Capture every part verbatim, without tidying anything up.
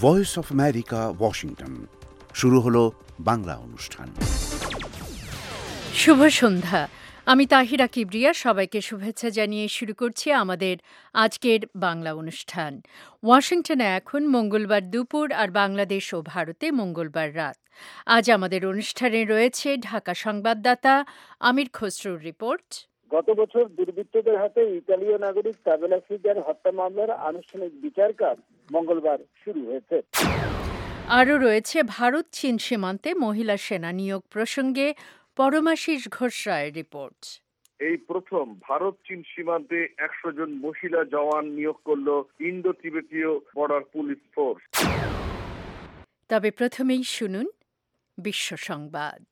Voice of America, Washington. শুরু হলো বাংলা অনুষ্ঠান। শুভ সন্ধ্যা। আমি তাহিরা কিবরিয়া সবাইকে শুভেচ্ছা জানিয়ে শুরু করছি আমাদের আজকের বাংলা অনুষ্ঠান। ওয়াশিংটনে এখন মঙ্গলবার দুপুর আর বাংলাদেশ ও ভারতে মঙ্গলবার রাত। আজ আমাদের অনুষ্ঠানে রয়েছে ঢাকা সংবাদদাতা আমির খসরুর রিপোর্ট। গত বছর দুর্বৃত্তদের হাতে ইতালীয় নাগরিক তাবেলা ফিজার হত্যা মামলার আনুষ্ঠানিক বিচার কাজ মঙ্গলবার শুরু হয়েছে। আরও রয়েছে ভারত চীন সীমান্তে মহিলা সেনা নিয়োগ প্রসঙ্গে পরমাশিস ঘোষ রায়ের রিপোর্ট। এই প্রথম ভারত চীন সীমান্তে একশো জন মহিলা জওয়ান নিয়োগ করল ইন্দো তিবেতীয় বর্ডার পুলিশ ফোর্স। তবে প্রথমেই শুনুন বিশ্ব সংবাদ।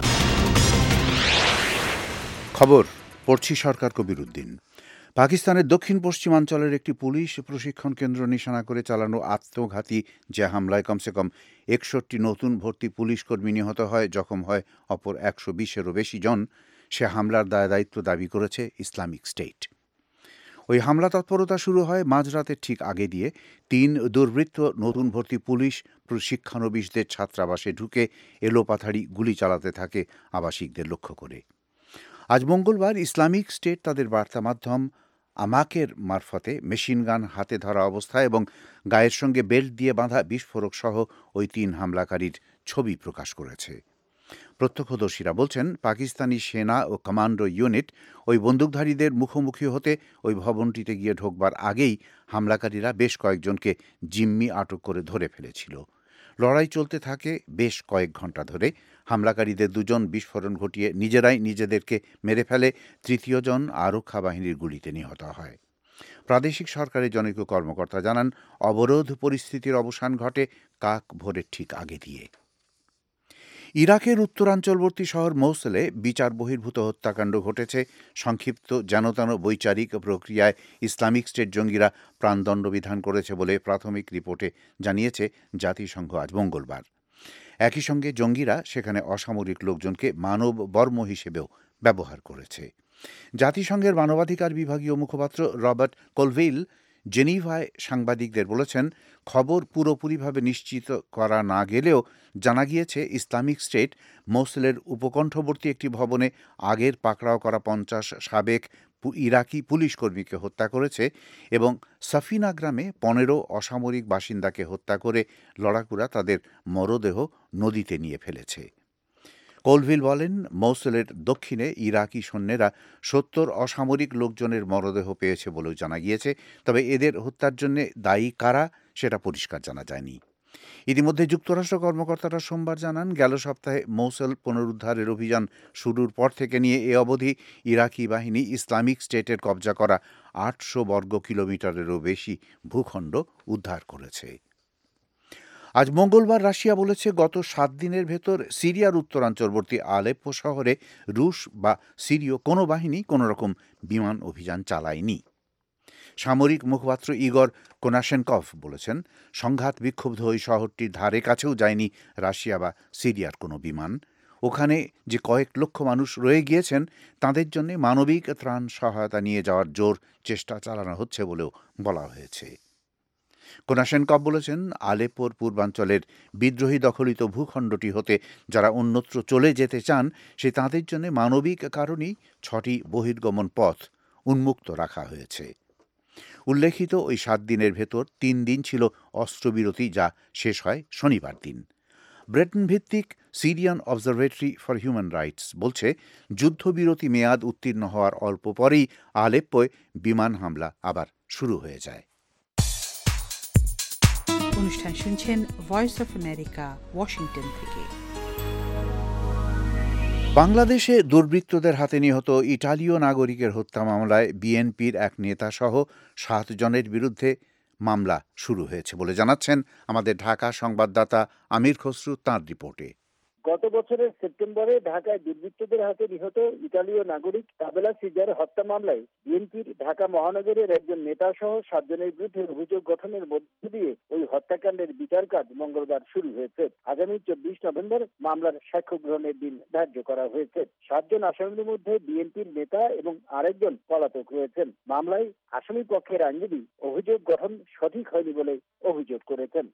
খবর পড়ছি সরকার কবির উদ্দিন। পাকিস্তানের দক্ষিণ পশ্চিমাঞ্চলের একটি পুলিশ প্রশিক্ষণ কেন্দ্র নিশানা করে চালানো আত্মঘাতী যে হামলায় কমসে কম একষট্টি নতুন ভর্তি পুলিশ কর্মী নিহত হয়, জখম হয় অপর একশো বিশেরও বেশি জন। সে হামলার দায় দায়িত্ব দাবি করেছে ইসলামিক স্টেট। ওই হামলা তৎপরতা শুরু হয় মাঝরাতের ঠিক আগে দিয়ে। তিন দুর্বৃত্ত নতুন ভর্তি পুলিশ শিক্ষানবিশদের ছাত্রাবাসে ঢুকে এলোপাথাড়ি গুলি চালাতে থাকে আবাসিকদের লক্ষ্য করে। আজ মঙ্গলবার ইসলামিক স্টেট তাদের বার্তা মাধ্যম আমাকের মারফতে মেশিনগান হাতে ধরা অবস্থায় এবং গায়ের সঙ্গে বেল্ট দিয়ে বাঁধা বিস্ফোরক সহ ওই তিন হামলাকারীর ছবি প্রকাশ করেছে। প্রত্যক্ষদর্শীরা বলছেন, পাকিস্তানি সেনা ও কমান্ডো ইউনিট ওই বন্দুকধারীদের মুখোমুখি হতে ওই ভবনটিতে গিয়ে ঢোকবার আগেই হামলাকারীরা বেশ কয়েকজনকে জিম্মি আটক করে ধরে ফেলেছিল। লড়াই চলতে থাকে বেশ কয়েক ঘন্টা ধরে। হামলাকারীদের দুজন বিস্ফোরণ ঘটিয়ে নিজেরাই নিজেদেরকে মেরে ফেলে। তৃতীয়জন আরক্ষা বাহিনীর গুলিতে নিহত হয়। প্রাদেশিক সরকারের জনৈক কর্মকর্তা জানান, অবরোধ পরিস্থিতির অবসান ঘটে কাক ভোরের ঠিক আগে দিয়ে। ইরাকের উত্তরাঞ্চলবর্তী শহর মৌসুলে বিচার বহির্ভূত হত্যাকাণ্ড ঘটেছে। সংক্ষিপ্ত যেনতেন বৈচারিক প্রক্রিয়ায় ইসলামিক স্টেট জঙ্গিরা প্রাণদণ্ড বিধান করেছে বলে প্রাথমিক রিপোর্টে জানিয়েছে জাতিসংঘ আজ মঙ্গলবার। একই সঙ্গে জঙ্গিরা সেখানে অসামরিক লোকজনকে মানব বর্ম হিসেবেও ব্যবহার করেছে। জাতিসংঘের মানবাধিকার বিভাগীয় মুখপাত্র রবার্ট কোলভিল জেনিভায় সাংবাদিকদের বলেছেন, খবর পুরোপুরিভাবে নিশ্চিত করা না গেলেও জানা গিয়েছে ইসলামিক স্টেট মৌসুলের উপকণ্ঠবর্তী একটি ভবনে আগের পাকড়াও করা পঞ্চাশ সাবেক ইরাকি পুলিশ কর্মীকে হত্যা করেছে এবং সাফিনা গ্রামে পনেরো অসামরিক বাসিন্দাকে হত্যা করে লড়াকুরা তাদের মরদেহ নদীতে নিয়ে ফেলেছে। কোলভিল বলেন, মৌসুলের দক্ষিণে ইরাকি সৈন্যরা সত্তর অসামরিক লোকজনের মরদেহ পেয়েছে বলেও জানা গিয়েছে। তবে এদের হত্যার জন্য দায়ী কারা সেটা পরিষ্কার জানা যায়নি। ইতিমধ্যে যুক্তরাষ্ট্র কর্মকর্তারা সোমবার জানান, গেল সপ্তাহে মৌসুল পুনরুদ্ধারের অভিযান শুরুর পর থেকে নিয়ে এ অবধি ইরাকি বাহিনী ইসলামিক স্টেটের কবজা করা আটশো বর্গ কিলোমিটারেরও বেশি ভূখণ্ড উদ্ধার করেছে। আজ মঙ্গলবার রাশিয়া বলেছে, গত সাত দিনের ভেতর সিরিয়ার উত্তরাঞ্চলবর্তী আলেপ্পো শহরে রুশ বা সিরীয় কোনো বাহিনী কোনোরকম বিমান অভিযান চালায়নি। সামরিক মুখপাত্র ইগর কোনাশেনকভ বলেছেন, সংঘাত বিক্ষুব্ধ ওই শহরটির ধারে কাছেও যায়নি রাশিয়া বা সিরিয়ার কোনো বিমান। ওখানে যে কয়েক লক্ষ মানুষ রয়ে গিয়েছেন তাদের জন্য মানবিক ত্রাণ সহায়তা নিয়ে যাওয়ার জোর চেষ্টা চালানো হচ্ছে বলেও বলা হয়েছে। কোনাশেনকভ বলেছেন, আলেপ্পোর পূর্বাঞ্চলের বিদ্রোহী দখলিত ভূখণ্ডটি হতে যারা অন্যত্র চলে যেতে চান সে তাদের জন্য মানবিক কারণেই ছটি বহির্গমন পথ উন্মুক্ত রাখা হয়েছে। উল্লেখিত ওই সাত দিনের ভেতর তিন দিন ছিল অস্ত্রবিরতি, যা শেষ হয় শনিবার দিন। ব্রিটেন ভিত্তিক Syrian observatory for human rights বলছে, যুদ্ধবিরতি মেয়াদ উত্তীর্ণ হওয়ার অল্প পরেই আলেপ্পোয় বিমান হামলা আবার শুরু হয়ে যায়। অনুষ্ঠান শুনছেন ভয়েস অফ আমেরিকা, ওয়াশিংটন থেকে। বাংলাদেশে দুর্বৃত্তদের হাতে নিহত ইটালীয় নাগরিকের হত্যা মামলায় বিএনপির এক নেতা সহ সাত জনের বিরুদ্ধে মামলা শুরু হয়েছে বলে জানাচ্ছেন আমাদের ঢাকা সংবাদদাতা আমির খসরু তাঁর রিপোর্টে। গত বছরের সেপ্টেম্বরে ঢাকায় দুর্বৃত্তদের হাতে নিহত ইতালীয় নাগরিক তাবেলা সিজার হত্যা মামলায় বিএনপির ঢাকা মহানগরের একজন নেতা সহ সাতজনের বিরুদ্ধে অভিযোগ গঠনের মধ্য দিয়ে ওই হত্যাকাণ্ডের বিচার কাজ মঙ্গলবার শুরু হয়েছে। আগামী চব্বিশ নভেম্বর মামলার সাক্ষ্য গ্রহণের দিন ধার্য করা হয়েছে। সাতজন আসামির মধ্যে বিএনপির নেতা এবং আরেকজন পলাতক রয়েছেন। মামলায় আসামি পক্ষের আইনজীবী অভিযোগ গঠন সঠিক হয়নি বলে অভিযোগ করেছেন।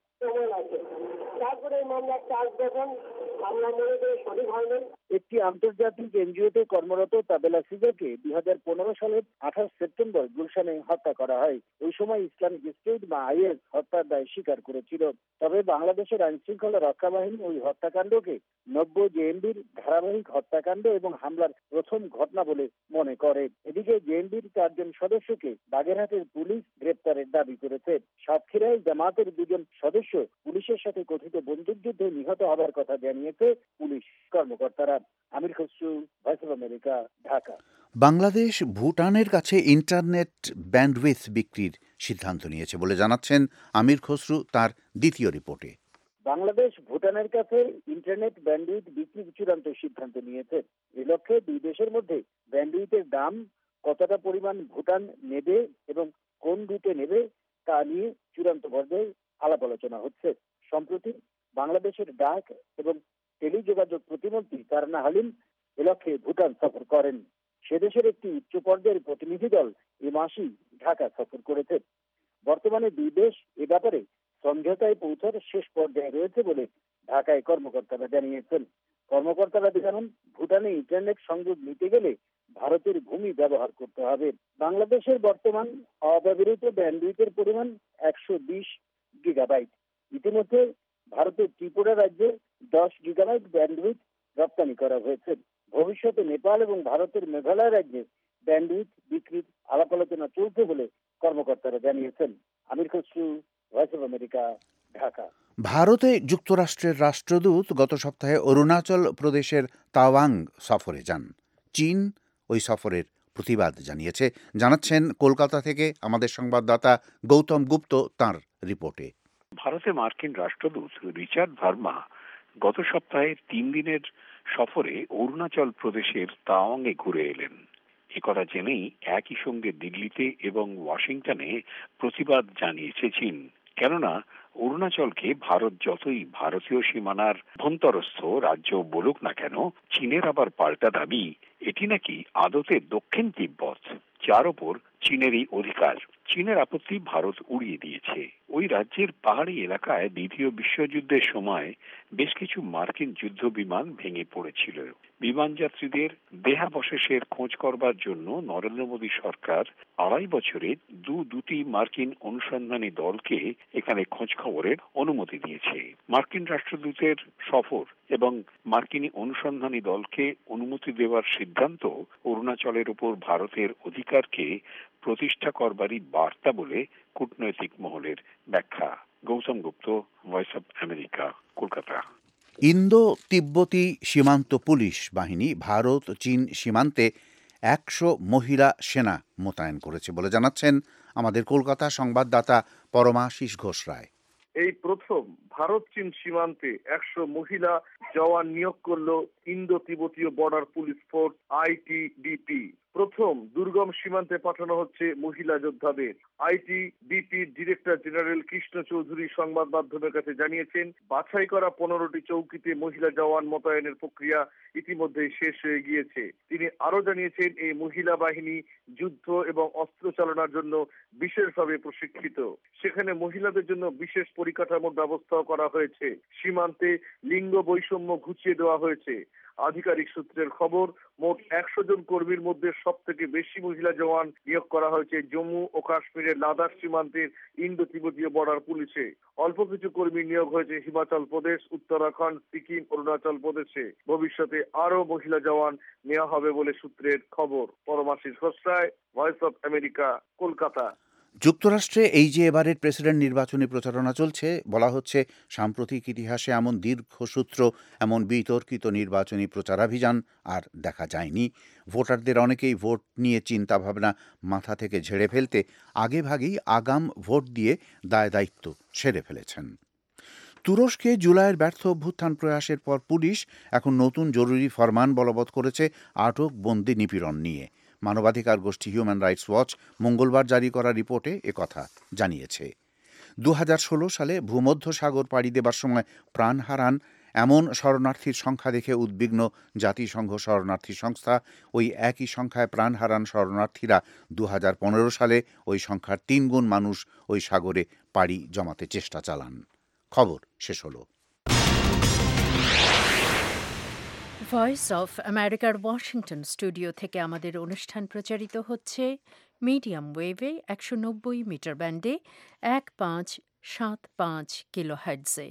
তারপরে মামলার চার্জ গঠন আমরা মনে করি সঠিক হয়নি। একটি আন্তর্জাতিক এনজিওতে কর্মরত তাবেলা সিজাকে দুই হাজার পনেরো সালের আঠাশ সেপ্টেম্বর গুলশানে হত্যা করা হয়। ওই সময় ইসলামিক স্টেট বা আইএস হত্যার দায় স্বীকার করেছিল। তবে বাংলাদেশের আইন শৃঙ্খলা রক্ষা বাহিনী ওই হত্যাকাণ্ডকে নব্য জেএমবির ধারাবাহিক হত্যাকাণ্ড এবং হামলার প্রথম ঘটনা বলে মনে করে। এদিকে জেএমবির চারজন সদস্যকে বাগেরহাটের পুলিশ গ্রেপ্তারের দাবি করেছে। সাতক্ষীরায় জামাতের দুজন সদস্য পুলিশের সাথে কথিত বন্দুকযুদ্ধে নিহত হবার কথা জানিয়েছে পুলিশ কর্মকর্তারা। Amir Khasru, voice of America, Dhaka. Bangladesh ভুটানের কাছে ইন্টারনেট ব্যান্ডউইথ বিক্রির সিদ্ধান্ত নিয়েছে বলে জানাচ্ছেন আমির খসরু তার দ্বিতীয় রিপোর্টে। বাংলাদেশ ভুটানের কাছে ইন্টারনেট ব্যান্ডউইথ বিক্রির চূড়ান্ত সিদ্ধান্ত নিয়েছে। এ লক্ষ্যে দুই দেশের মধ্যে ব্যান্ডউইথের দাম, কতটা পরিমাণ ভুটান নেবে এবং কোন রুটে নেবে তা নিয়ে চূড়ান্ত পর্যায়ে আলাপ আলোচনা হচ্ছে। সম্প্রতি বাংলাদেশের ডাক এবং টেলিযোগাযোগ প্রতিমন্ত্রী তারনা হালিম এ লক্ষ্যে ভুটান সফর করেন। সে দেশের একটি উচ্চ পর্যায়ের প্রতিনিধি দল এ মাসেই ঢাকা সফর করেছে। বর্তমানে দুই দেশ এ ব্যাপারে সমঝোতায় পৌঁছার শেষ পর্যায়ে রয়েছে বলে ঢাকায় কর্মকর্তারা জানিয়েছেন। কর্মকর্তারা জানান, ভুটানে ইন্টারনেট সংযোগ নিতে গেলে ভারতের ভূমি ব্যবহার করতে হবে। বাংলাদেশের বর্তমান অব্যবহৃত ব্যান্ডউইথের পরিমাণ একশো বিশ গিগাবাইট। ইতিমধ্যে ভারতের ত্রিপুরা রাজ্যে দশ গিগাবাইট ব্যান্ডউইথ রপ্তানি করা হয়েছে। ভবিষ্যতে নেপাল এবং ভারতের মেঘালয় রাজ্যে ব্যান্ডউইথ বিক্রির আলাপ আলোচনা চলছে বলে কর্মকর্তারা জানিয়েছেন। Amir Khasru, voice of America, Dhaka. ভারতে যুক্তরাষ্ট্রের রাষ্ট্রদূত গত সপ্তাহে অরুণাচল প্রদেশের তাওয়াং সফরে যান। চীন ওই সফরের প্রতিবাদ জানিয়েছে, জানাচ্ছেন কলকাতা থেকে আমাদের সংবাদদাতা গৌতম গুপ্ত তাঁর রিপোর্টে। ভারতে মার্কিন রাষ্ট্রদূত রিচার্ড ভার্মা গত সপ্তাহে তিন দিনের সফরে অরুণাচল প্রদেশের তাওয়াংয়ে ঘুরে এলেন। একথা জেনেই একই সঙ্গে দিল্লিতে এবং ওয়াশিংটনে প্রতিবাদ জানিয়েছে চীন। কেননা অরুণাচলকে ভারত যতই ভারতীয় সীমানার অভ্যন্তরস্থ রাজ্য বলুক না কেন, চীনের আবার পাল্টা দাবি এটি নাকি আদতে দক্ষিণ তিব্বত, যার ওপর চীনেরই অধিকার। চীনের আপত্তি ভারত উড়িয়ে দিয়েছে। ওই রাজ্যের পাহাড়ি এলাকায় দ্বিতীয় বিশ্বযুদ্ধের সময় বেশ কিছু মার্কিন যুদ্ধ বিমান ভেঙে পড়েছিল। বিমান যাত্রীদের দেহাবশেষের খোঁজ করবার জন্য নরেন্দ্র মোদী সরকার আড়াই বছরে দু দুটি মার্কিন অনুসন্ধানী দলকে এখানে খোঁজ খবরের অনুমতি দিয়েছে। মার্কিন রাষ্ট্রদূতের সফর এবং মার্কিন অনুসন্ধানী দলকে অনুমতি দেওয়ার সিদ্ধান্ত অরুণাচলের উপর ভারতের অধিকারকে প্রতিষ্ঠা করবারই বার্তা বলে কূটনৈতিক মহলের ব্যাখ্যা। Gautam Gupta, voice of America, Kolkata. Indo তিব্বতী সীমান্ত পুলিশ বাহিনী ভারত চীন সীমান্তে একশো মহিলা সেনা মোতায়েন করেছে বলে জানাচ্ছেন আমাদের কলকাতা সংবাদদাতা পরমাশিস ঘোষ রায়। এই প্রথম ভারত চীন সীমান্তে একশো মহিলা জওয়ান নিয়োগ করল ইন্দো তিব্বতীয় বর্ডার পুলিশ ফোর্স আইটিবিপি। প্রথম দুর্গম সীমান্তে পাঠানো হচ্ছে মহিলা যোদ্ধাদের। আইটিবিপির ডিরেক্টর জেনারেল কৃষ্ণ চৌধুরী সংবাদ মাধ্যমের কাছে জানিয়েছেন, বাছাই করা পনেরোটি চৌকিতে মহিলা জওয়ান মোতায়েনের প্রক্রিয়া ইতিমধ্যেই শেষ হয়ে গিয়েছে। তিনি আরো জানিয়েছেন, এই মহিলা বাহিনী যুদ্ধ এবং অস্ত্র চালনার জন্য বিশেষভাবে প্রশিক্ষিত। সেখানে মহিলাদের জন্য বিশেষ পরিকাঠামোর ব্যবস্থাও করা হয়েছে। সীমান্তে লিঙ্গ বৈষম্য ঘুচিয়ে দেওয়া হয়েছে। আধিকারিক সূত্রের খবর, মোট একশো জন কর্মীর মধ্যে সব থেকে বেশি মহিলা জওয়ান নিয়োগ করা হয়েছে জম্মু ও কাশ্মীরের লাদাখ সীমান্তের ইন্দো তিব্বতীয় বর্ডার পুলিশে। অল্প কিছু কর্মী নিয়োগ হয়েছে হিমাচল প্রদেশ, উত্তরাখণ্ড, সিকিম, অরুণাচল প্রদেশে। ভবিষ্যতে আরো মহিলা জওয়ান নেওয়া হবে বলে সূত্রের খবর। Paramashis Ghosh Roy, voice of America, Kolkata. যুক্তরাষ্ট্রে এই যে এবারের প্রেসিডেন্ট নির্বাচনী প্রচারণা চলছে, বলা হচ্ছে সাম্প্রতিক ইতিহাসে এমন দীর্ঘসূত্র, এমন বিতর্কিত নির্বাচনী প্রচারাভিযান আর দেখা যায়নি। ভোটারদের অনেকেই ভোট নিয়ে চিন্তাভাবনা মাথা থেকে ঝেড়ে ফেলতে আগেভাগেই আগাম ভোট দিয়ে দায় দায়িত্ব সেরে ফেলেছেন। তুরস্কে জুলাইয়ের ব্যর্থ অভ্যুত্থান প্রয়াসের পর পুলিশ এখন নতুন জরুরি ফরমান বলবৎ করেছে আটক বন্দি নিপীড়ন নিয়ে। মানবাধিকার গোষ্ঠী হিউম্যান রাইটস ওয়াচ মঙ্গলবার জারি করা রিপোর্টে একথা জানিয়েছে। দু হাজার ষোলো সালে ভূমধ্যসাগর পাড়ি দেবার সময় প্রাণ হারান এমন শরণার্থীর সংখ্যা দেখে উদ্বিগ্ন জাতিসংঘ শরণার্থী সংস্থা ওই একই সংখ্যায় প্রাণ হারান শরণার্থীরা দু হাজার পনেরো সালে ওই সংখ্যার তিন গুণ মানুষ ওই সাগরে পাড়ি জমাতে চেষ্টা চালান। খবর শেষ হলো। ভয়েস অফ আমেরিকার ওয়াশিংটন স্টুডিও থেকে আমাদের অনুষ্ঠান প্রচারিত হচ্ছে মিডিয়াম ওয়েভে একশো নব্বই মিটার ব্যান্ডে এক পাঁচ সাত পাঁচ কিলো হার্টজে।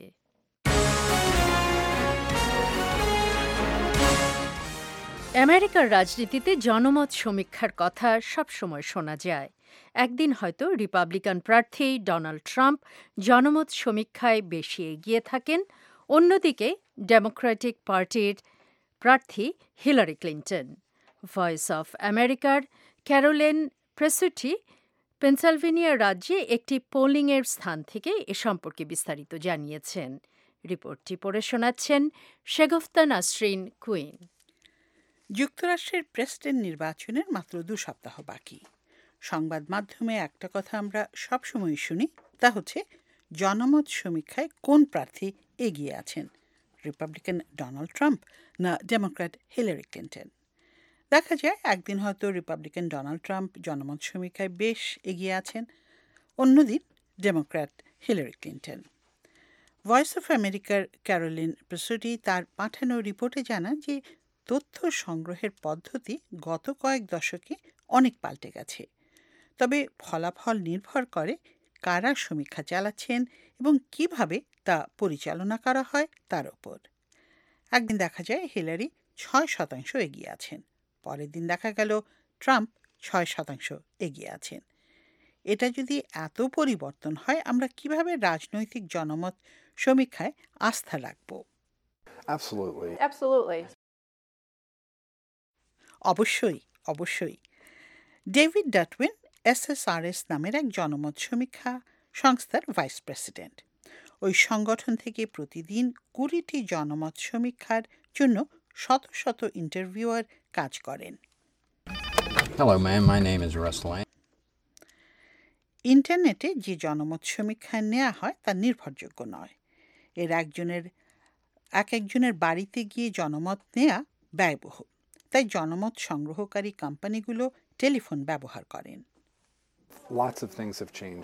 আমেরিকার রাজনীতিতে জনমত সমীক্ষার কথা সবসময় শোনা যায়। একদিন হয়তো রিপাবলিকান প্রার্থী ডোনাল্ড ট্রাম্প জনমত সমীক্ষায় বেশি এগিয়ে থাকেন, অন্যদিকে ডেমোক্রেটিক পার্টির প্রার্থী হিলারি ক্লিন্টন। ভয়েস অফ আমেরিকার ক্যারোলিন প্রেসুটি পেনসিলভেনিয়া রাজ্যে একটি পোলিংয়ের স্থান থেকে এ সম্পর্কে বিস্তারিত জানিয়েছেন। রিপোর্টটি পড়ে শোনাচ্ছেন শেগফতা নাসরিন কুইন। যুক্তরাষ্ট্রের প্রেসিডেন্ট নির্বাচনের মাত্র দু সপ্তাহ বাকি। সংবাদ মাধ্যমে একটা কথা আমরা সবসময় শুনি, তা হচ্ছে জনমত সমীক্ষায় কোন প্রার্থী এগিয়ে আছেন, রিপাবলিকান ডোনাল্ড ট্রাম্প না ডেমোক্র্যাট হিলারি ক্লিন্টন। দেখা যায় একদিন হয়তো রিপাবলিকান ডোনাল্ড ট্রাম্প জনমত সমীক্ষায় বেশ এগিয়ে আছেন, অন্যদিন Democrat Hillary Clinton. Voice of আমেরিকার ক্যারোলিন প্রেসুটি তার পাঠানো রিপোর্টে জানান যে তথ্য সংগ্রহের পদ্ধতি গত কয়েক দশকে অনেক পাল্টে গেছে, তবে ফলাফল নির্ভর করে কারা সমীক্ষা চালাচ্ছেন এবং কিভাবে তা পরিচালনা করা হয় তার উপর। একদিন দেখা যায় হিলারি ছয় শতাংশ এগিয়ে আছেন, পরের দিন দেখা গেল ট্রাম্প ছয় শতাংশ এগিয়ে আছেন। এটা যদি এত পরিবর্তন হয়, আমরা কিভাবে রাজনৈতিক জনমত সমীক্ষায় আস্থা রাখব? Absolutely. Absolutely. অবশ্যই অবশ্যই David Dutwin S S R S নামের এক জনমত সমীক্ষা সংস্থার ভাইস প্রেসিডেন্ট। ওই সংগঠন থেকে প্রতিদিন কুড়িটি জনমত সমীক্ষার জন্য শত শত ইন্টারভিউয়ার কাজ করেন। Hello, ma'am. My name is Russ Lang. ইন্টারনেটে যে জনমত সমীক্ষা নেওয়া হয় তা নির্ভরযোগ্য নয়। এর একজনের এক একজনের বাড়িতে গিয়ে জনমত নেওয়া ব্যয়বহুল, তাই জনমত সংগ্রহকারী কোম্পানিগুলো টেলিফোন ব্যবহার করেন। Lots of things have changed.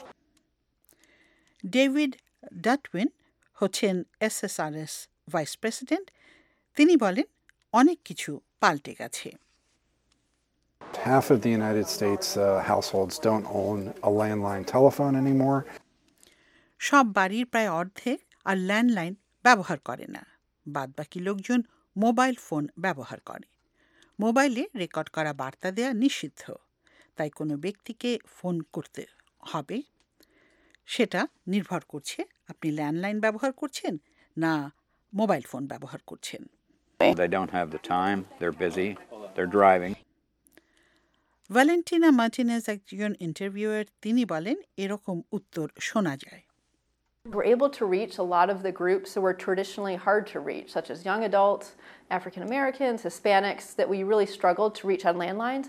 David Dutwin হচ্ছেন S S R S vice president. তিনি বলেন অনেক কিছু পাল্টে গেছে। Half of the United States uh, households don't own a landline telephone anymore. সব বাড়ির প্রায় অর্ধেক আর ল্যান্ডলাইন ব্যবহার করে না, বাদবাকি লোকজন মোবাইল ফোন ব্যবহার করে। মোবাইলে রেকর্ড করা বার্তা দেয়া নিষিদ্ধ, তাই কোনো ব্যক্তিকে ফোন করতে হবে সেটা নির্ভর করছে আপনি ল্যান্ডলাইন ব্যবহার করছেন না মোবাইল ফোন ব্যবহার করছেন। They don't have the time. They're busy. They're driving. Valentina Martinez একজন ইন্টারভিউয়ার, তিনি বলেন এরকম উত্তর শোনা যায়। We're able to reach a lot of the groups who are traditionally hard to reach, such as young adults, African Americans, Hispanics, that we really struggled to reach on landlines.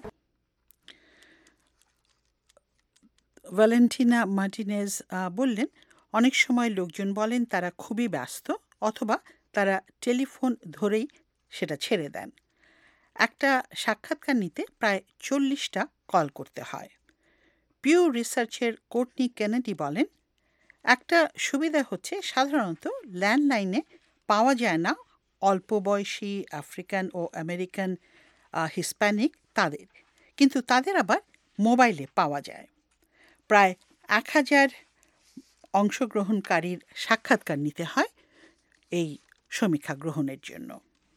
Valentina Martinez বললেন অনেক সময় লোকজন বলেন তারা খুবই ব্যস্ত অথবা তারা টেলিফোন ধরেই সেটা ছেড়ে দেন। একটা সাক্ষাৎকার নিতে প্রায় চল্লিশটা কল করতে হয়। পিউ রিসার্চের কোর্টনি কেনেডি বলেন একটা সুবিধা হচ্ছে সাধারণত ল্যান্ডলাইনে পাওয়া যায় না অল্প বয়সী আফ্রিকান ও আমেরিকান হিসপ্যানিক তাদের, কিন্তু তাদের আবার মোবাইলে পাওয়া যায়। প্রায় এক হাজার অংশগ্রহণকারীর সাক্ষাৎকার নিতে হয় এই সমীক্ষা গ্রহণের জন্য।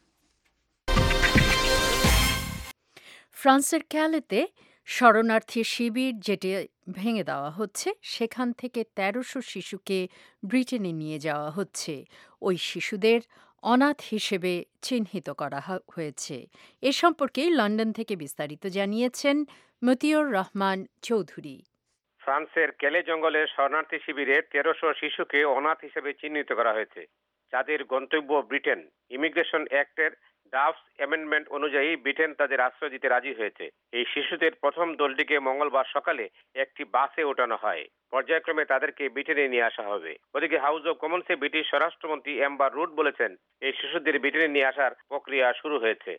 ফ্রান্সের ক্যালেতে শরণার্থী শিবির যেটি ভেঙে দেওয়া হচ্ছে, সেখান থেকে তেরোশো শিশুকে ব্রিটেনে নিয়ে যাওয়া হচ্ছে। ওই শিশুদের অনাথ হিসেবে চিহ্নিত করা হয়েছে। এ সম্পর্কে লন্ডন থেকে বিস্তারিত জানিয়েছেন মতিউর রহমান চৌধুরী। ফ্রান্সের কেলে জঙ্গলের শরণার্থী শিবিরে তেরোশো শিশুকে অনাথ হিসেবে চিহ্নিত করা হয়েছে, যাদের গন্তব্য ব্রিটেন। ইমিগ্রেশন অ্যাক্টের ডাফস অ্যামেন্ডমেন্ট অনুযায়ী ব্রিটেন তাদের আশ্রয় দিতে রাজি হয়েছে। এই শিশুদের প্রথম দলটিকে মঙ্গলবার সকালে একটি বাসে ওঠানো হয়। পর্যায়ক্রমে তাদেরকে ব্রিটেনে নিয়ে আসা হবে। ওদিকে হাউস অব কমন্সে ব্রিটিশ স্বরাষ্ট্রমন্ত্রী এম্বার রুড বলেছেন, এই শিশুদের ব্রিটেনে নিয়ে আসার প্রক্রিয়া শুরু হয়েছে।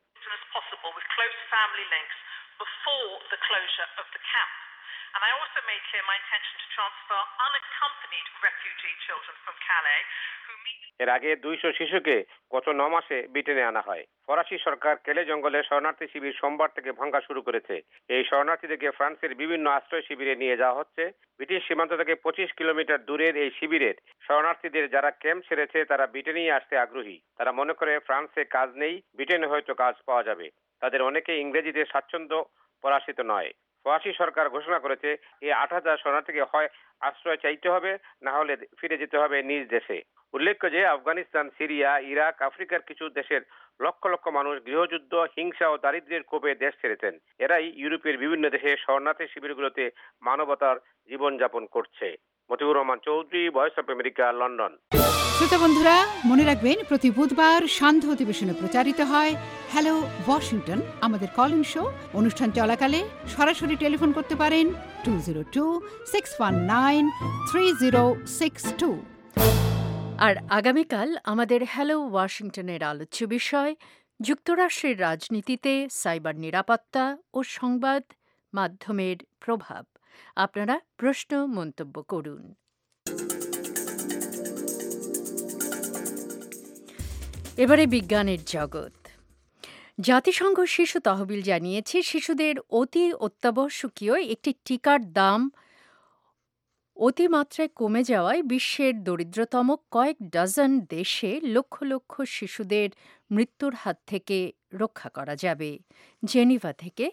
And I also made clear my intention to transfer unaccompanied refugee children from Calais who meet. এর আগে দুইশো শিশুকে গত ন মাসে ব্রিটেনে আনা হয়। ফরাসি সরকার কেলে জঙ্গলে শরণার্থী শিবির সোমবার থেকে ভাঙা শুরু করেছে। এই শরণার্থীদেরকে ফ্রান্সের বিভিন্ন আশ্রয় শিবিরে নিয়ে যাওয়া হচ্ছে। ব্রিটিশ সীমান্ত থেকে পঁচিশ কিলোমিটার দূরের এই শিবিরের শরণার্থীদের যারা ক্যাম্প ছেড়েছে তারা ব্রিটেনেই আসতে আগ্রহী। তারা মনে করে ফ্রান্সে কাজ নেই, ব্রিটেনে হয়তো কাজ পাওয়া যাবে। তাদের অনেকে ইংরেজিতে স্বাচ্ছন্দ্য পরাশিত নয়। ফরাসি সরকার ঘোষণা করেছে এই আট হাজার শরণার্থীকে হয় আশ্রয় চাইতে হবে, না হলে ফিরে যেতে হবে নিজ দেশে। উল্লেখ্য যে আফগানিস্তান, সিরিয়া, ইরাক, আফ্রিকার কিছু দেশের লক্ষ লক্ষ মানুষ গৃহযুদ্ধ, হিংসা ও দারিদ্র্যের কোপে দেশ ছেড়েছেন। এরাই ইউরোপের বিভিন্ন দেশে শরণার্থী শিবিরগুলোতে মানবতার জীবনযাপন করছে। Motiur Rahman Chowdhury, voice of America, London. শ্রোতা বন্ধুরা, মনে রাখবেন প্রতি বুধবার সান্ধ্য অধিবেশনে প্রচারিত হয় হ্যালো ওয়াশিংটন, আমাদের কলিং শো। অনুষ্ঠান চলাকালে সরাসরি টেলিফোন করতে পারেন two zero two six one nine three zero six two. আর আগামীকাল আমাদের হ্যালো ওয়াশিংটনের আলোচ্য বিষয় যুক্তরাষ্ট্রের রাজনীতিতে সাইবার নিরাপত্তা ও সংবাদ মাধ্যমের প্রভাব। আপনারা প্রশ্ন মন্তব্য করুন। এবারে বিজ্ঞানের জগৎ। জাতিসংঘ শিশু তহবিল জানিয়েছে শিশুদের অতি অত্যাবশ্যকীয় একটি টিকার দাম অতিমাত্রায় কমে যাওয়ায় বিশ্বের দরিদ্রতম কয়েক ডজন দেশে লক্ষ লক্ষ শিশুদের মৃত্যুর হাত থেকে রক্ষা করা যাবে। জেনিভা থেকে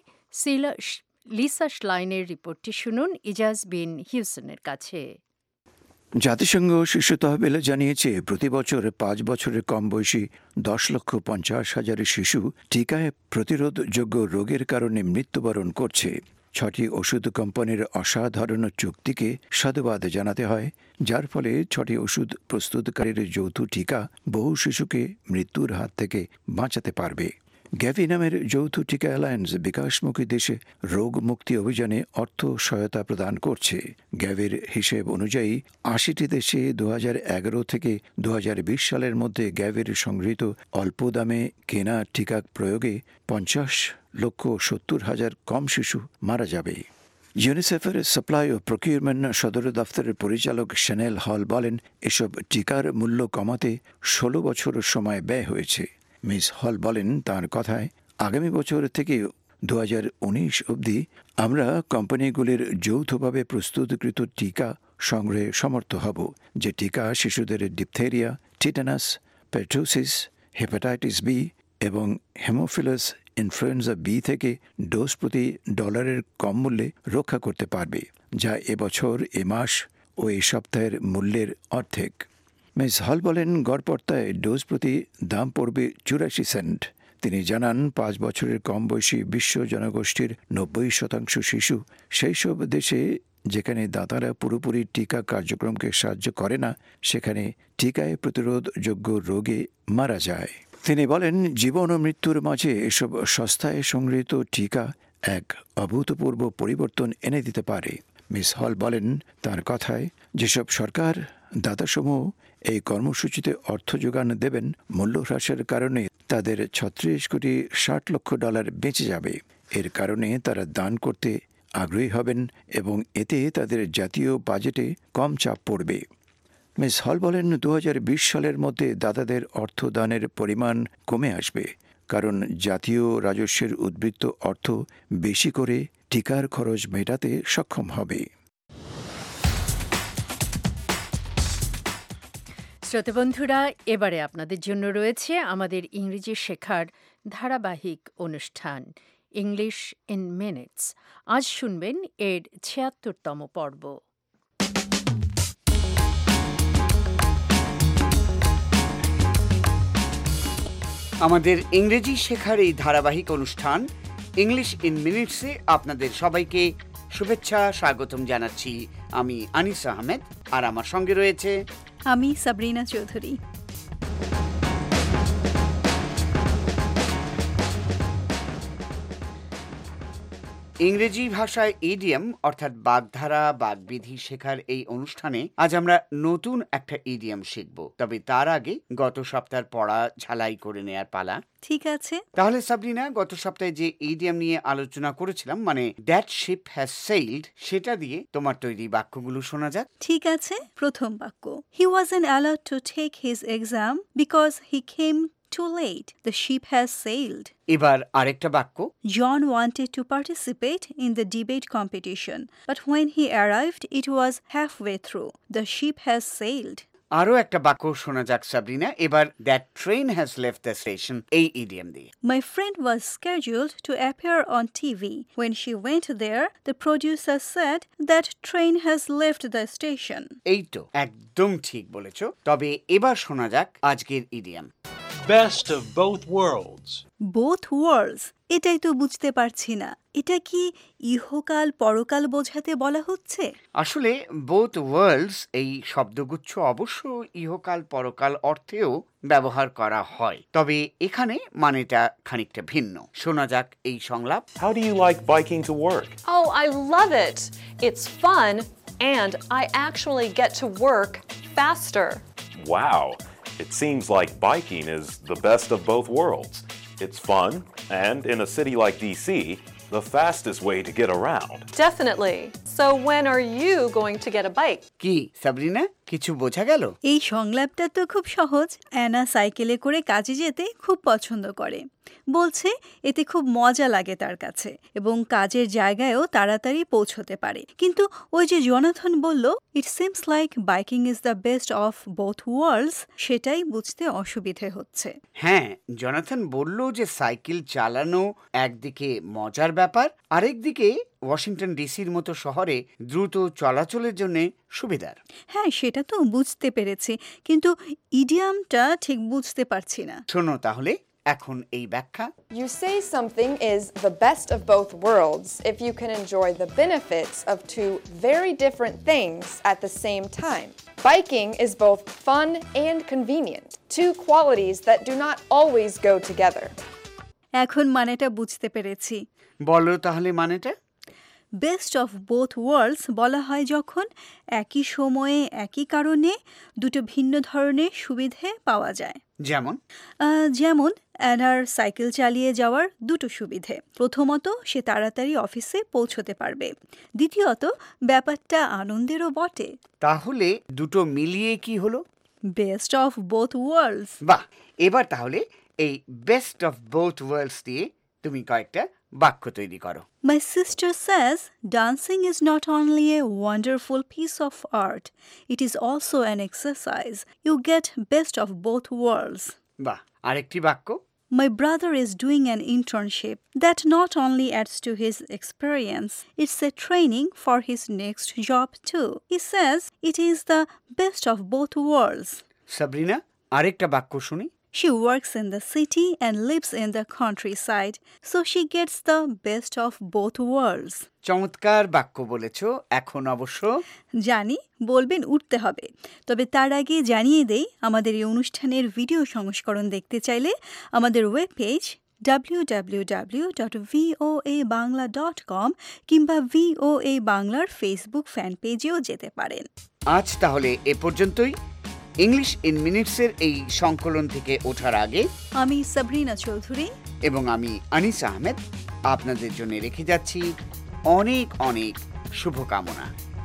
লিসা শ্লাইনের রিপোর্টটি শুনুন ইজাজ বিন হিউসনের কাছে। জাতিসংঘ শিশু তহবিল জানিয়েছে প্রতি বছর পাঁচ বছরের কম বয়সী দশ লক্ষ পঞ্চাশ হাজার শিশু টিকায় প্রতিরোধযোগ্য রোগের কারণে মৃত্যুবরণ করছে। ছটি ওষুধ কোম্পানির অসাধারণ চুক্তিকে সাধুবাদ জানাতে হয়, যার ফলে ছটি ওষুধ প্রস্তুতকারীর যৌথ টিকা বহু শিশুকে মৃত্যুর হাত থেকে বাঁচাতে পারবে। গ্যাভি নামের যৌথ টিকা অ্যালায়েন্স বিকাশমুখী দেশে রোগ মুক্তি অভিযানে অর্থ সহায়তা প্রদান করছে। গ্যাভির হিসেব অনুযায়ী আশিটি দেশে দু হাজার এগারো থেকে দু হাজার বিশ সালের মধ্যে গ্যাভির সংগৃহীত অল্প দামে কেনা টিকা প্রয়োগে পঞ্চাশ লক্ষ সত্তর হাজার কম শিশু মারা যাবে। ইউনিসেফের সাপ্লাই ও প্রকিউরমেন্ট সদর দফতরের পরিচালক শ্যানেল হল বলেন, এসব টিকার মূল্য কমাতে ষোলো বছর সময় ব্যয় হয়েছে। মিস হল বলেন, তাঁর কথায় আগামী বছর থেকে দু হাজার উনিশ অবধি আমরা কোম্পানিগুলির যৌথভাবে প্রস্তুতকৃত টিকা সংগ্রহে সমর্থ হব, যে টিকা শিশুদের diphtheria, tetanus, pertussis, hepatitis B এবং হেমোফিলাস ইনফ্লুয়েঞ্জা বি থেকে ডোজ প্রতি ডলারের কম মূল্যে রক্ষা করতে পারবে, যা এবছর এ মাস ও এই সপ্তাহের মূল্যের অর্ধেক। মিস হল বলেন, গড়পড়তায় ডোজ প্রতি দাম পড়বে চুরাশি সেন্ট। তিনি জানান, পাঁচ বছরের কম বয়সী বিশ্ব জনগোষ্ঠীর নব্বই শতাংশ শিশু সেই সব দেশে যেখানে দাতারা পুরোপুরি টিকা কার্যক্রমকে সাহায্য করে না, সেখানে টিকায় প্রতিরোধযোগ্য রোগে মারা যায়। তিনি বলেন, জীবন ও মৃত্যুর মাঝে এসব সস্তায় সংগৃহীত টিকা এক অভূতপূর্ব পরিবর্তন এনে দিতে পারে। মিস হল বলেন, তার কথায় যেসব সরকার দাতাসমূহ এই কর্মসূচিতে অর্থ যোগান দেবেন, মূল্য হ্রাসের কারণে তাদের ছত্রিশ কোটি ষাট লক্ষ ডলার বেঁচে যাবে। এর কারণে তারা দান করতে আগ্রহী হবেন এবং এতে তাদের জাতীয় বাজেটে কম চাপ পড়বে। মিস হল বলেন, দু হাজার বিশ সালের মধ্যে দাতাদের অর্থদানের পরিমাণ কমে আসবে, কারণ জাতীয় রাজস্বের উদ্বৃত্ত অর্থ বেশি করে টিকার খরচ মেটাতে সক্ষম হবে। শ্রোতাবন্ধুরা, এবারে আপনাদের জন্য রয়েছে আমাদের ইংরেজি শেখার ধারাবাহিক অনুষ্ঠান ইংলিশ ইন মিনিটস। আজ শুনবেন এর ছিয়াত্তরতম পর্ব। আমাদের ইংরেজি শেখার এই ধারাবাহিক অনুষ্ঠান ইংলিশ ইন মিনিটসে আপনাদের সবাইকে শুভেচ্ছা স্বাগতম জানাচ্ছি আমি আনিস আহমেদ, আর আমার সঙ্গে রয়েছে আমি সাবরিনা চৌধুরী। ইংরেজি ভাষায় ইডিয়ম অর্থাৎ বাগধারা বাগবিধি শেখার এই অনুষ্ঠানে আজ আমরা নতুন একটা ইডিয়ম শিখব। তবে তার আগে গত সপ্তাহের পড়া ঝালাই করে নেয়ার পালা। ঠিক আছে, তাহলে সাবরিনা, গত সপ্তাহে যে ইডিয়ম নিয়ে আলোচনা করেছিলাম, মানে দ্যাট শিপ হ্যাজ সেইলড, সেটা দিয়ে তোমার তৈরি বাক্যগুলো শোনা যাক। ঠিক আছে। প্রথম বাক্য, he wasn't allowed to take his exam because he came too late. The ship has sailed. এবার আরেকটা বাক্য, John wanted to participate in the debate competition, but when he arrived, it was halfway through. The ship has sailed. আরও একটা বাক্য শোনা যাক Sabrina, এবার that train has left the station, এই ইডিয়ম দিয়ে। My friend was scheduled to appear on T V. When she went there, the producer said that train has left the station. এই তো একদম ঠিক বলেছো। তবে এবার শোনা যাক আজকের idiom, Best of both worlds. Both worlds, এটাই তো বুঝতে পারছি না, এটা কি ইহকাল পরকাল বোঝাতে বলা হচ্ছে? আসলে বোথ ওয়ার্ল্ডস এই শব্দগুচ্ছ অবশ্য ইহকাল পরকাল অর্থেও ব্যবহার করা হয়, তবে এখানে মানেটা খানিকটা ভিন্ন। শোনা যাক এই সংলাপ। How do you like biking to work? Oh, I love it. It's fun and I actually get to work faster. Wow. It seems like biking is the best of both worlds. It's fun, and in a city like D C, the fastest way to get around. Definitely. So when are you going to get a bike? কি সাবরিনা, কিছু বোঝা গেল? এই সংলাপটা তো খুব সহজ। Anna সাইকেলে করে কাজে যেতে খুব পছন্দ করে, বলছে এতে খুব মজা লাগে তার কাছে এবং কাজের জায়গায়ও তাড়াতাড়ি পৌঁছতে পারে। কিন্তু ওই যে জোনাথন বলল it seems like biking is the best of both worlds, সেটাই বুঝতে অসুবিধে হচ্ছে। হ্যাঁ, জোনাথন বলল যে সাইকেল চালানো একদিকে মজার ব্যাপার, আরেকদিকে ওয়াশিংটন ডিসির মতো শহরে দ্রুত চলাচলের জন্য সুবিধার। হ্যাঁ, সেটা তো বুঝতে পেরেছি, কিন্তু ইডিয়ামটা ঠিক বুঝতে পারছি না। শোনো তাহলে এখন এই ব্যাখ্যা। You say something is the best of both worlds if you can enjoy the benefits of two very different things at the same time. Biking is both fun and convenient, two qualities that do not always go together. এখন মানেটা বুঝতে পেরেছি। বলো তাহলে মানেটা। Best of both world's বলা হয় যখন একই সময়ে একই কারণে দুটো ভিন্ন ধরনের সুবিধে পাওয়া যায়। যেমন যেমন অ্যানার সাইকেল চালিয়ে যাওয়ার দুটো সুবিধে। প্রথমত, সে তাড়াতাড়ি অফিসে পৌঁছতে পারবে, দ্বিতীয়ত ব্যাপারটা আনন্দেরও বটে। তাহলে দুটো মিলিয়ে কি হলো? Best of both worlds. বাহ, এবার তাহলে এই বেস্ট অফ বোথ ওয়ার্ল্ডস দিয়ে তুমি কয়েকটা বাক্য তৈরি করো। My sister says dancing is not only a wonderful piece of art, it is also an exercise. You get best of both worlds. বাহ, আরেকটি বাক্য। My brother is doing an internship that not only adds to his experience, it's a training for his next job too. He says it is the best of both worlds. Sabrina, আরেকটা বাক্য শুনি। She works in the city and lives in the countryside, so she gets the best of both worlds. চমৎকার বাক্য বলেছো। এখন অবশ্য জানি বলবেন উঠতে হবে, তবে তার আগে জানিয়ে দেই আমাদের এই অনুষ্ঠানের ভিডিও সংস্করণ দেখতে চাইলে আমাদের web page W W W dot VOA Bangla dot com কিংবা ভিওএ বাংলার ফেসবুক ফ্যান পেজেও যেতে পারেন। আজ তাহলে এ পর্যন্তই। ইংলিশ ইন মিনিটসের এই সংকলন থেকে ওঠার আগে আমি সাবরিনা চৌধুরী এবং আমি আনিস আহমেদ আপনাদের জন্য রেখে যাচ্ছি অনেক অনেক শুভকামনা।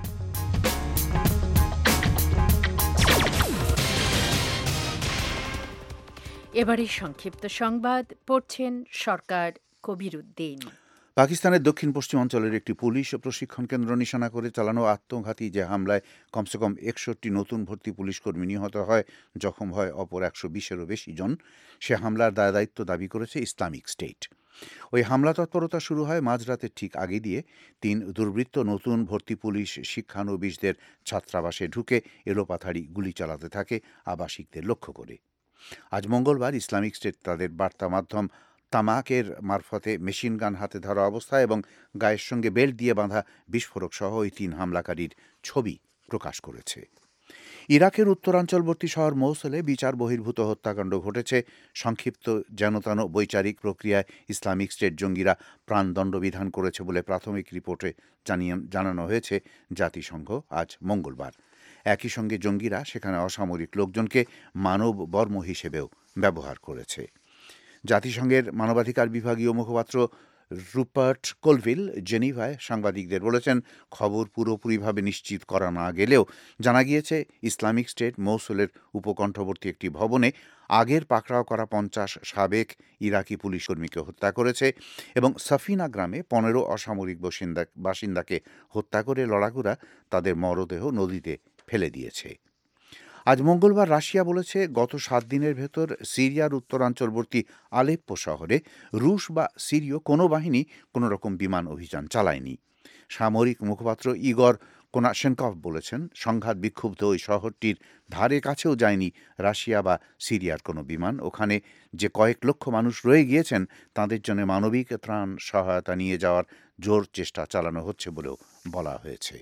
এবারে সংক্ষিপ্ত সংবাদ পড়ছেন সরকার কবিরুদ্দিন। পাকিস্তানের দক্ষিণ পশ্চিমাঞ্চলের একটি পুলিশ প্রশিক্ষণ কেন্দ্র নিশানা করে চালানো আত্মঘাতী যে হামলায় কমসে কম একষট্টি নতুন ভর্তি পুলিশ কর্মী নিহত হয়, জখম হয় অপর একশো বিশেরও বেশি জন। সে হামলার দায় দায়িত্ব দাবি করেছে ইসলামিক স্টেট। ওই হামলা তৎপরতা শুরু হয় মাঝরাতের ঠিক আগে দিয়ে। তিন দুর্বৃত্ত নতুন ভর্তি পুলিশ শিক্ষানবিশদের ছাত্রাবাসে ঢুকে এলোপাথাড়ি গুলি চালাতে থাকে আবাসিকদের লক্ষ্য করে। আজ মঙ্গলবার ইসলামিক স্টেট তাদের বার্তা মাধ্যম তামাকের মারফতে মেশিনগান হাতে ধরা অবস্থায় এবং গায়ের সঙ্গে বেল্ট দিয়ে বাঁধা বিস্ফোরক সহ ওই তিন হামলাকারীর ছবি প্রকাশ করেছে। ইরাকের উত্তরাঞ্চলবর্তী শহর মৌসুলে বিচার বহির্ভূত হত্যাকাণ্ড ঘটেছে। সংক্ষিপ্ত যেনতানো বৈচারিক প্রক্রিয়ায় ইসলামিক স্টেট জঙ্গিরা প্রাণদণ্ড বিধান করেছে বলে প্রাথমিক রিপোর্টে জানিয়ে জানানো হয়েছে জাতিসংঘ আজ মঙ্গলবার। একই সঙ্গে জঙ্গিরা সেখানে অসামরিক লোকজনকে মানব বর্ম হিসেবেও ব্যবহার করেছে। জাতিসংঘের মানবাধিকার বিভাগীয় মুখপাত্র রুপার্ট কোলভিল জেনিভায় সাংবাদিকদের বলেছেন, খবর পুরোপুরিভাবে নিশ্চিত করা না গেলেও জানা গিয়েছে ইসলামিক স্টেট মৌসুলের উপকণ্ঠবর্তী একটি ভবনে আগের পাকড়াও করা পঞ্চাশ সাবেক ইরাকি পুলিশ কর্মীকে হত্যা করেছে এবং সাফিনা গ্রামে পনেরো অসামরিক বাসিন্দা বাসিন্দাকে হত্যা করে লড়াকুরা তাদের মরদেহ নদীতে ফেলে দিয়েছে। আজ মঙ্গলবার রাশিয়া বলেছে, গত সাত দিনের ভেতর সিরিয়ার উত্তরাঞ্চলবর্তী আলেপ্পো শহরে রুশ বা সিরীয় কোনো বাহিনী কোনো রকম বিমান অভিযান চালায়নি। সামরিক মুখপাত্র ইগর কোনাশেনকভ বলেছেন, সংঘাত বিক্ষুব্ধ ওই শহরটির ধারে কাছেও যায়নি রাশিয়া বা সিরিয়ার কোনো বিমান। ওখানে যে কয়েক লক্ষ মানুষ রয়ে গিয়েছেন তাদের জন্য মানবিক ত্রাণ সহায়তা নিয়ে যাওয়ার জোর চেষ্টা চালানো হচ্ছে বলেও বলা হয়েছে।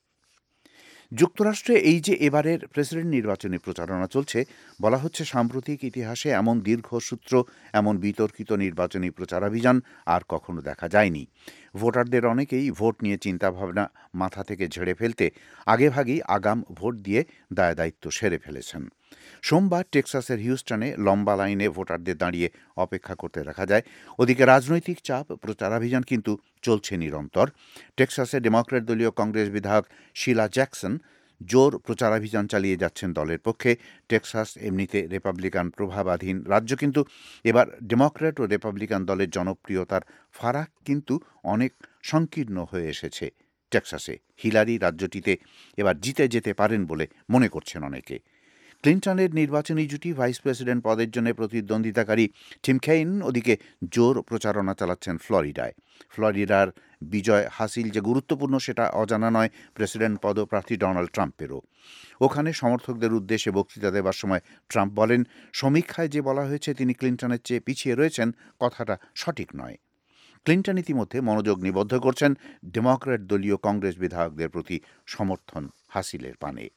যুক্তরাষ্ট্রে এই যে এবারের প্রেসিডেন্ট নির্বাচনী প্রচারণা চলছে, বলা হচ্ছে সাম্প্রতিক ইতিহাসে এমন দীর্ঘসূত্র, এমন বিতর্কিত নির্বাচনী প্রচারাভিযান আর কখনো দেখা যায়নি। ভোটারদের অনেকেই ভোট নিয়ে চিন্তাভাবনা মাথা থেকে ঝেড়ে ফেলতে আগেভাগেই আগাম ভোট দিয়ে দায় দায়িত্ব সেরে ফেলেছেন। সোমবার টেক্সাসের হিউস্টনে লম্বা লাইনে ভোটারদের দাঁড়িয়ে অপেক্ষা করতে দেখা যায়। ওদিকে রাজনৈতিক চাপ, প্রচারাভিযান কিন্তু চলছে নিরন্তর। টেক্সাসে ডেমোক্র্যাট দলীয় কংগ্রেস বিধায়ক শিলা জ্যাকসন জোর প্রচারাভিযান চালিয়ে যাচ্ছেন দলের পক্ষে। টেক্সাস এমনিতে রিপাবলিকান প্রভাবাধীন রাজ্য, কিন্তু এবার ডেমোক্র্যাট ও রিপাবলিকান দলের জনপ্রিয়তার ফারাক কিন্তু অনেক সংকীর্ণ হয়ে এসেছে টেক্সাসে। হিলারি রাজ্যটিতে এবার জিতে যেতে পারেন বলে মনে করছেন অনেকে। ক্লিন্টনের নির্বাচনী জুটি ভাইস প্রেসিডেন্ট পদের জন্য প্রতিদ্বন্দ্বিতাকারী টিম কেইন ওদিকে জোর প্রচারণা চালাচ্ছেন ফ্লোরিডায়। ফ্লোরিডার বিজয় হাসিল যে গুরুত্বপূর্ণ সেটা অজানা নয় প্রেসিডেন্ট পদপ্রার্থী ডোনাল্ড ট্রাম্পেরও। ওখানে সমর্থকদের উদ্দেশ্যে বক্তৃতা দেবার সময় ট্রাম্প বলেন, সমীক্ষায় যে বলা হয়েছে তিনি ক্লিন্টনের চেয়ে পিছিয়ে রয়েছেন, কথাটা সঠিক নয়। ক্লিন্টন ইতিমধ্যে মনোযোগ নিবদ্ধ করছেন ডেমোক্র্যাট দলীয় কংগ্রেস বিধায়কদের প্রতি সমর্থন হাসিলের পানে।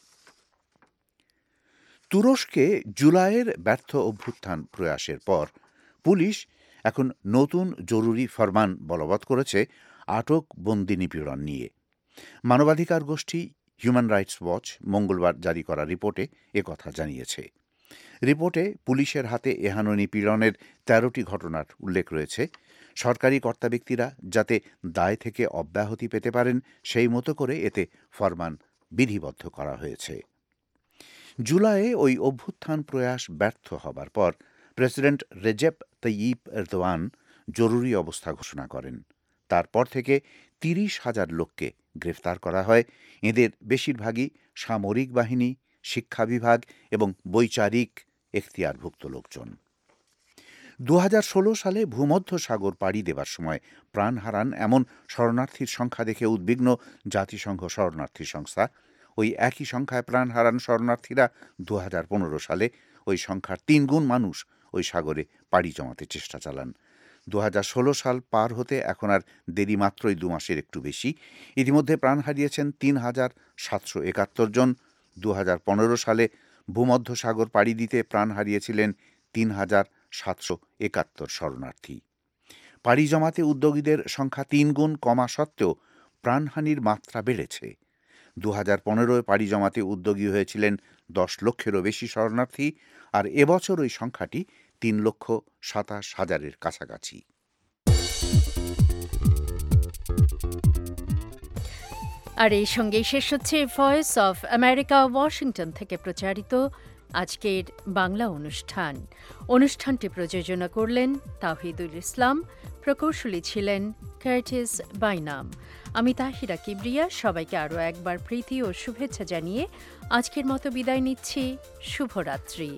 তুরস্কে জুলাইয়ের ব্যর্থ অভ্যুত্থান প্রয়াসের পর পুলিশ এখন নতুন জরুরি ফরমান বলবৎ করেছে আটক বন্দি নিপীড়ন নিয়ে। মানবাধিকার গোষ্ঠী হিউম্যান রাইটস ওয়াচ মঙ্গলবার জারি করা রিপোর্টে একথা জানিয়েছে। রিপোর্টে পুলিশের হাতে এহানো নিপীড়নের তেরোটি ঘটনার উল্লেখ রয়েছে। সরকারি কর্তা ব্যক্তিরা যাতে দায় থেকে অব্যাহতি পেতে পারেন সেই মতো করে এতে ফরমান বিধিবদ্ধ করা হয়েছে। জুলাইয়ে ওই অভ্যুত্থান প্রয়াস ব্যর্থ হবার পর প্রেসিডেন্ট রেজেপ তাইয়িপ এরদোয়ান জরুরি অবস্থা ঘোষণা করেন। তারপর থেকে তিরিশ হাজার লোককে গ্রেফতার করা হয়। এদের বেশিরভাগই সামরিক বাহিনী, শিক্ষা বিভাগ এবং বৈচারিক এখতিয়ারভুক্ত লোকজন। দু হাজার ষোলো সালে ভূমধ্য সাগর পাড়ি দেবার সময় প্রাণ হারান এমন শরণার্থীর সংখ্যা দেখে উদ্বিগ্ন জাতিসংঘ শরণার্থী সংস্থা। ওই একই সংখ্যায় প্রাণ হারান শরণার্থীরা দু হাজার পনেরো সালে। ওই সংখ্যার তিন গুণ মানুষ ওই সাগরে পাড়ি জমাতে চেষ্টা চালান। দু হাজার ষোলো সাল পার হতে এখন আর দেরি মাত্রই দু মাসের একটু বেশি। ইতিমধ্যে প্রাণ হারিয়েছেন তিন হাজার সাতশো একাত্তর জন। দু হাজার পনেরো সালে ভূমধ্য সাগর পাড়ি দিতে প্রাণ হারিয়েছিলেন তিন হাজার সাতশো একাত্তর শরণার্থী। পাড়ি জমাতে উদ্যোগীদের সংখ্যা তিন গুণ কমা সত্ত্বেও প্রাণহানির মাত্রা বেড়েছে। দু হাজার পনেরোয় পাড়ি জমাতে উদ্যোগী হয়েছিলেন দশ লক্ষেরও বেশি শরণার্থী, আর এবছর ওই সংখ্যাটি তিন লক্ষ সাতাশ হাজারের কাছাকাছি। আর এই সঙ্গেই শেষ হচ্ছে ভয়েস অফ আমেরিকা ওয়াশিংটন থেকে প্রচারিত আজকের বাংলা অনুষ্ঠান। অনুষ্ঠানটি প্রযোজনা করলেন তাওহিদুল ইসলাম, প্রকৌশলী ছিলেন কার্টিস বাইনাম। আমি তাহিরা কিবরিয়া সবাইকে আরও একবার প্রীতি ও শুভেচ্ছা জানিয়ে আজকের মতো বিদায় নিচ্ছি। শুভরাত্রি।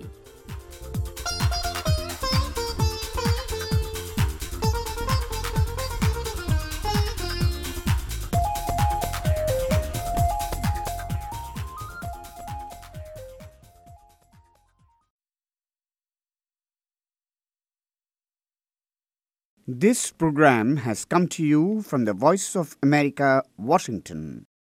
This program has come to you from the Voice of America, Washington.